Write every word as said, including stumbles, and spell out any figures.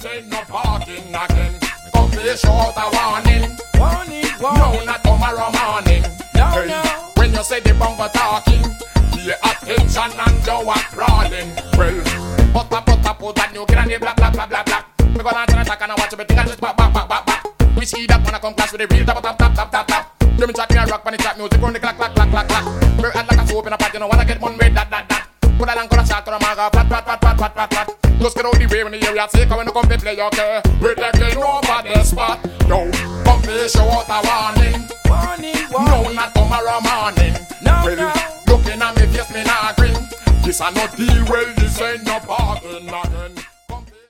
this ain't no parking again. Come play short a warning. Warning, warning. No, not tomorrow morning. No, hey, no. When you say the bongo talking, pay attention and you are crawling. Well, put up, put up, put that new kid and the blah, blah, blah, blah, blah. We gonna turn attack and I watch everything and just back, back, back, back, back. We see that when I come clash with the real tap, tap, tap, tap, tap, tap. Let me chat me a rock when the chat music on the clack, clack, clack, clack, clack. We're at like a soap in a pot, you know, wanna get one way, that, that, that. Put a long on a shot on a maga, flat, flat, flat, flat, flat, flat, flat. Just get out the way when the area sick, when you come to play, okay? We're taking over the spot. Yo, come play, show out a warning. Warning, warning. No, not tomorrow morning. No, well, no. Looking at me face, me not grin. This a no deal, well, this ain't no parking again.